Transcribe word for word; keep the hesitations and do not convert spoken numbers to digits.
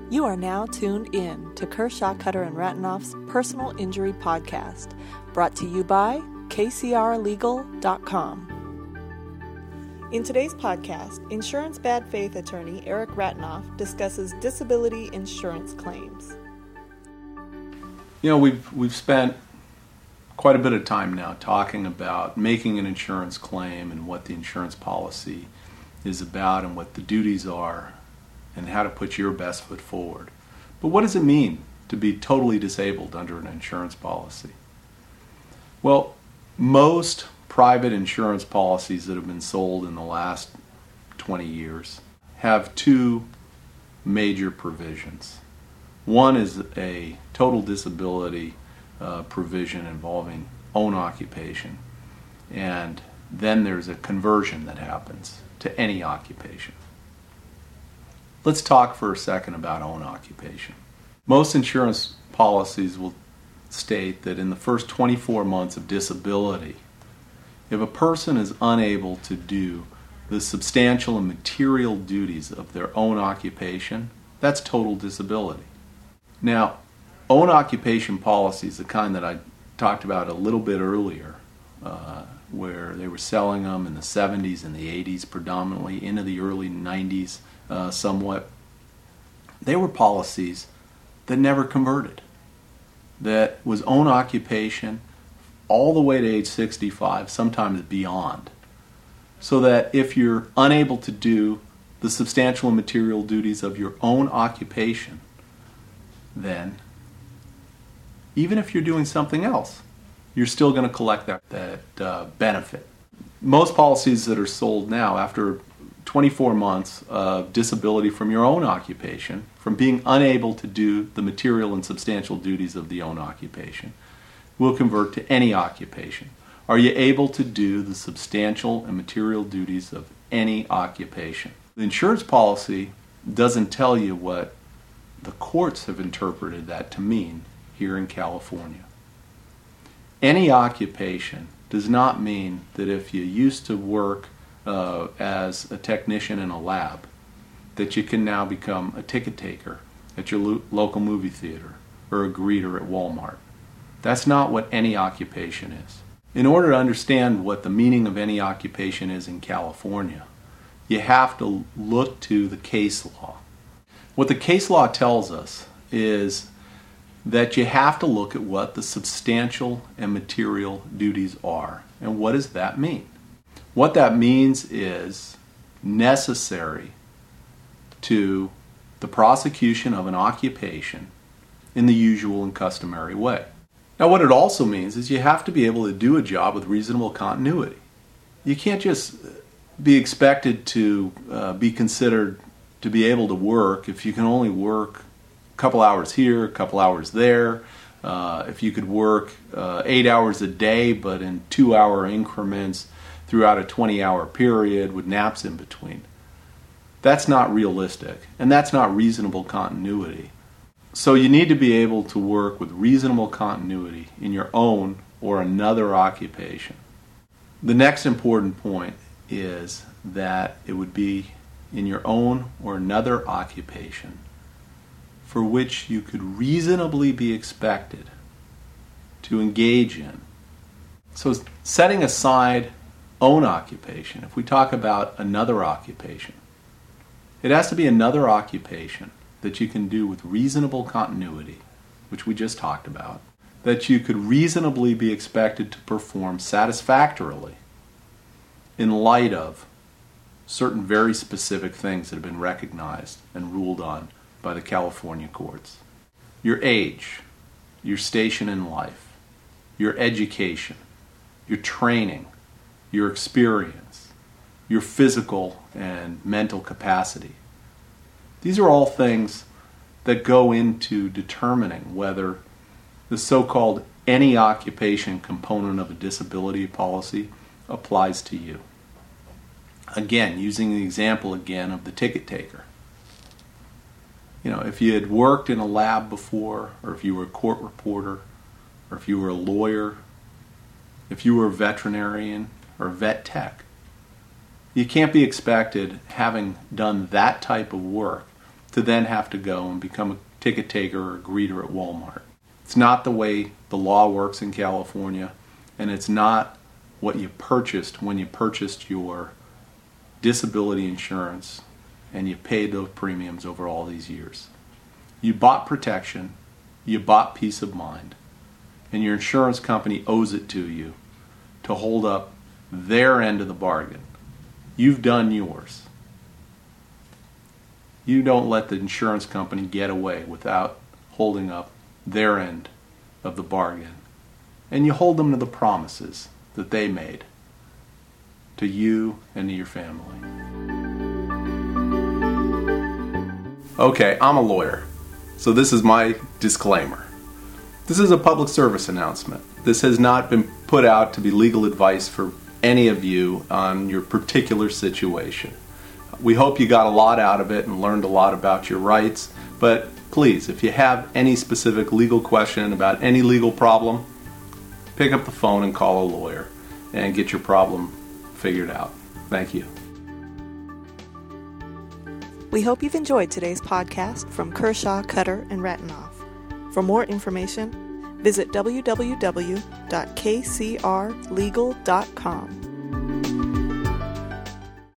You are now tuned in to Kershaw, Cutter and Ratanoff's Personal Injury Podcast, brought to you by K C R legal dot com. In today's podcast, insurance bad faith attorney Eric Ratanoff discusses disability insurance claims. You know, we've we've spent quite a bit of time now talking about making an insurance claim and what the insurance policy is about and what the duties are and how to put your best foot forward. But what does it mean to be totally disabled under an insurance policy? Well, most private insurance policies that have been sold in the last twenty years have two major provisions. One is a total disability uh, provision involving own occupation, and then there's a conversion that happens to any occupation. Let's talk for a second about own occupation. Most insurance policies will state that in the first twenty-four months of disability, if a person is unable to do the substantial and material duties of their own occupation, that's total disability. Now, own occupation policies, the kind that I talked about a little bit earlier, uh, where they were selling them in the seventies and the eighties predominantly, into the early nineties uh, somewhat, they were policies that never converted. That was own occupation all the way to age sixty-five, sometimes beyond. So that if you're unable to do the substantial and material duties of your own occupation, then even if you're doing something else, you're still going to collect that, that uh, benefit. Most policies that are sold now, after twenty-four months of disability from your own occupation, from being unable to do the material and substantial duties of the own occupation, will convert to any occupation. Are you able to do the substantial and material duties of any occupation? The insurance policy doesn't tell you what the courts have interpreted that to mean here in California. Any occupation does not mean that if you used to work uh, as a technician in a lab, that you can now become a ticket taker at your lo- local movie theater or a greeter at Walmart. That's not what any occupation is. In order to understand what the meaning of any occupation is in California, you have to look to the case law. What the case law tells us is that you have to look at what the substantial and material duties are. And what does that mean? What that means is necessary to the prosecution of an occupation in the usual and customary way. Now, what it also means is you have to be able to do a job with reasonable continuity. You can't just be expected to uh, be considered to be able to work if you can only work a couple hours here, a couple hours there. Uh, if you could work uh, eight hours a day, but in two-hour increments throughout a twenty-hour period with naps in between. That's not realistic, and that's not reasonable continuity. So you need to be able to work with reasonable continuity in your own or another occupation. The next important point is that it would be in your own or another occupation for which you could reasonably be expected to engage in. So setting aside own occupation, if we talk about another occupation, it has to be another occupation that you can do with reasonable continuity, which we just talked about, that you could reasonably be expected to perform satisfactorily in light of certain very specific things that have been recognized and ruled on by the California courts. Your age, your station in life, your education, your training, your experience, your physical and mental capacity. These are all things that go into determining whether the so-called any occupation component of a disability policy applies to you. Again, using the example again of the ticket taker. You know, if you had worked in a lab before, or if you were a court reporter, or if you were a lawyer, if you were a veterinarian or a vet tech, you can't be expected, having done that type of work, to then have to go and become a ticket taker or a greeter at Walmart. It's not the way the law works in California, and it's not what you purchased when you purchased your disability insurance and you paid those premiums over all these years. You bought protection, you bought peace of mind, and your insurance company owes it to you to hold up their end of the bargain. You've done yours. You don't let the insurance company get away without holding up their end of the bargain. And you hold them to the promises that they made to you and to your family. Okay, I'm a lawyer, so this is my disclaimer. This is a public service announcement. This has not been put out to be legal advice for any of you on your particular situation. We hope you got a lot out of it and learned a lot about your rights, but please, if you have any specific legal question about any legal problem, pick up the phone and call a lawyer and get your problem figured out. Thank you. We hope you've enjoyed today's podcast from Kershaw, Cutter and Ratanoff. For more information, visit w w w dot k c r legal dot com.